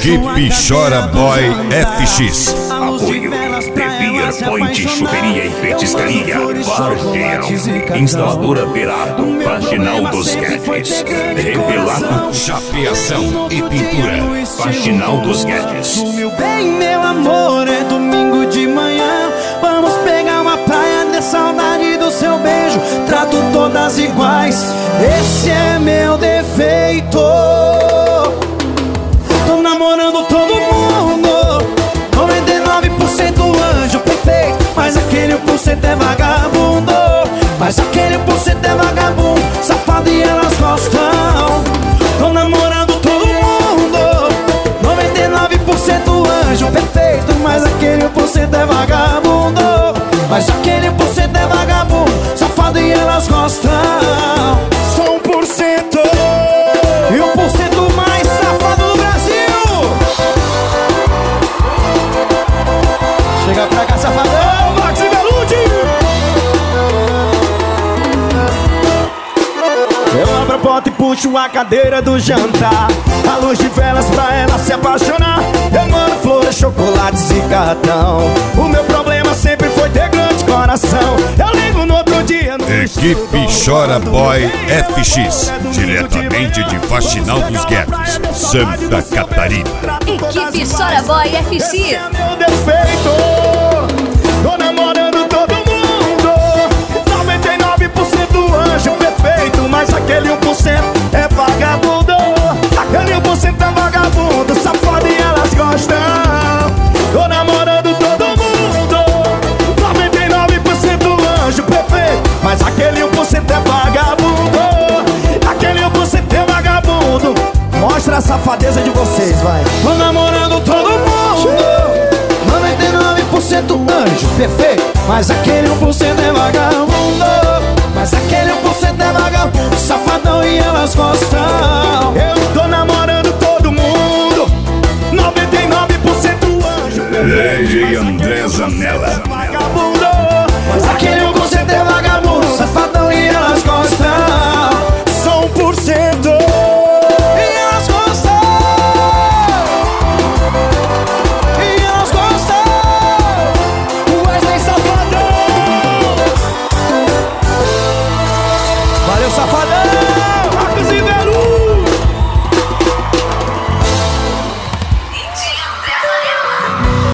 Equipe Chora Boy FX. Apoio The Beer Point Choperia e Petiscaria Vargem. Instaladora Verado, Faxinal dos Guedes. Revelato Chapeação e pintura, Faxinal dos Guedes. Meu bem, meu amor, é domingo de manhã. Vamos pegar uma praia, de saudade do seu beijo. Trato todas iguais, esse é meu defeito. Tô namorando todo mundo, 99% anjo perfeito, mas aquele 1% é vagabundo. Mas aquele 1% é vagabundo, safado e elas gostam. Tô namorando todo mundo, 99% anjo perfeito, mas aquele 1% é vagabundo. Mas aquele 1% é vagabundo, safado e elas gostam. Sou 1% e 1% mais safado do Brasil. Chega pra cá, safadão, Max e Belucci. Eu abro a porta e puxo a cadeira do jantar, a luz de velas pra ela se apaixonar. Eu mando flores, chocolates e cartão. O meu problema sempre foi ter grande coração. Eu ligo no outro dia no Equipe Chora Boy FX, diretamente de Faxinal dos Guedes, Santa Catarina. Equipe Chora Boy FX. meu defeito. Tô namorando todo mundo, 99% anjo perfeito, mas aquele 1% é vagabundo. Aquele 1% é vagabundo, safado e elas gostam. Tô namorando todo mundo, 99% anjo perfeito, mas aquele 1% é vagabundo. Aquele 1% é vagabundo. Mostra a safadeza de vocês, vai. Tô namorando todo mundo, 99% anjo perfeito, mas aquele 1% é vagabundo. Mas aquele 1% é vagabundo, safadão e elas gostam. Eu tô namorando todo mundo, 99% anjo perfeito, Lady André Zanella. vagabundo.